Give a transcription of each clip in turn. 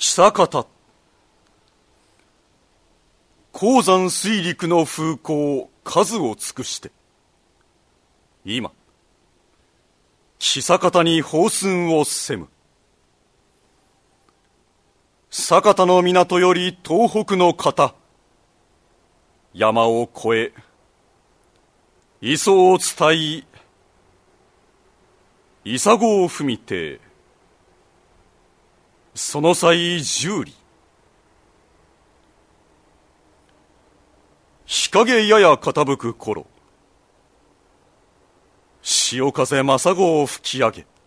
久方鉱山水陸の風光数を尽くして今久方に放寸をせむ。酒田の港より東北の方、山を越え磯を伝い砂子を踏みてその際十里、日陰やや傾く頃、潮風まさごを吹き上げ、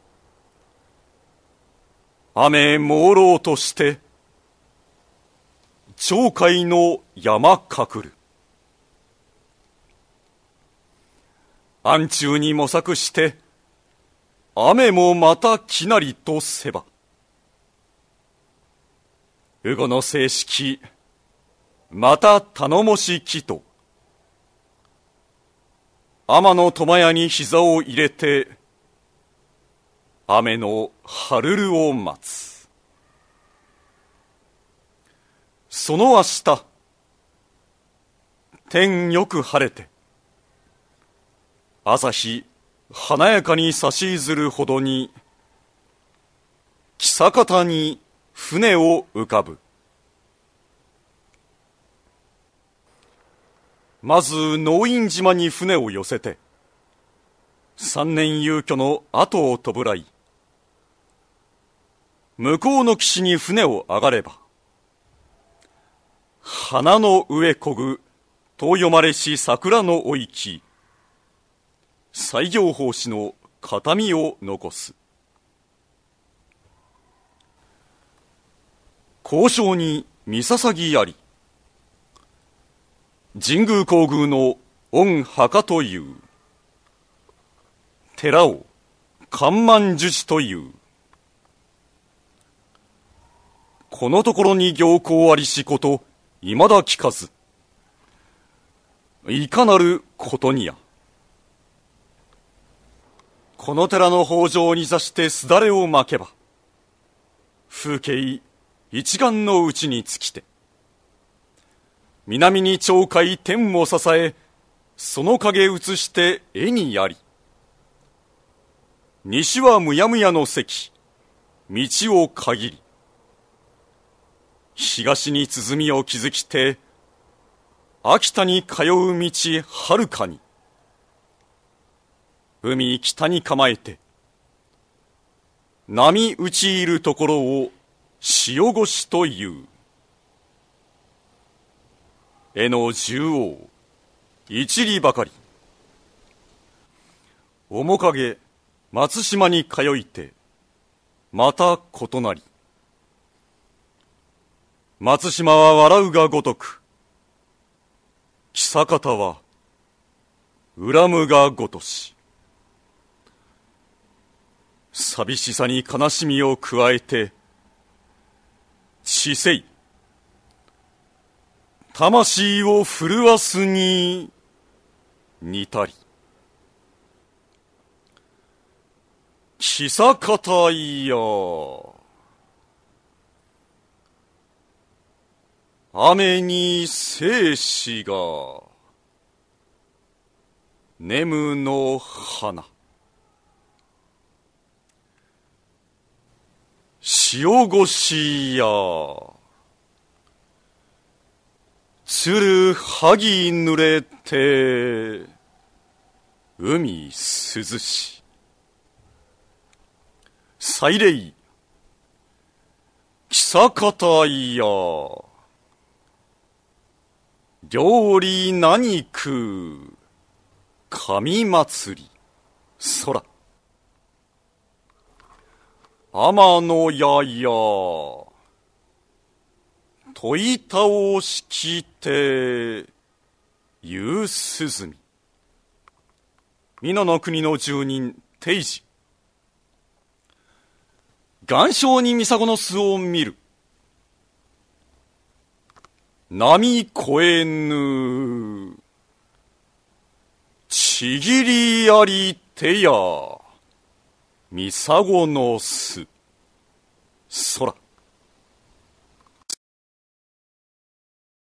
雨朦朧として鳥海の山隠る。暗中に模索して雨もまたきなりとせば、羽後の正式また頼もしきと、天の苫屋に膝を入れて雨の春るを待つ。その明日、天よく晴れて朝日華やかに差しずるほどに久方に船を浮かぶ。まず農院島に船を寄せて三年遊居の後を弔い、向こうの岸に船を上がれば、花の上こぐと読まれし桜のおいき、西行法師の形見を残す。交渉に見捧ぎあり、神宮皇宮の御墓という、寺を看満樹地という、このところに行幸ありしこといまだ聞かず、いかなることにや。この寺の方丈に座してすだれをまけば、風景一丸のうちに尽きて、南に鳥海天を支え、その影映して絵にやり、西はむやむやの関、道を限り、東に鼓を築きて、秋田に通う道はるかに、海北に構えて、波打ち入るところを潮越という。絵の縦横、一里ばかり。面影、松島に通いて、また異なり。松島は笑うがごとく、久方は恨むがごとし。寂しさに悲しみを加えて、知性、魂を震わすに似たり。久方いや、雨に生死が眠の花。潮越しや鶴はぎ濡れて海涼し。祭礼久方いや、料理何食う神祭り空。天のやや問い倒しきて夕涼み。皆の国の住人定時、岩礁にミサゴの巣を見る。波越えぬちぎりありてやミサゴの巣空。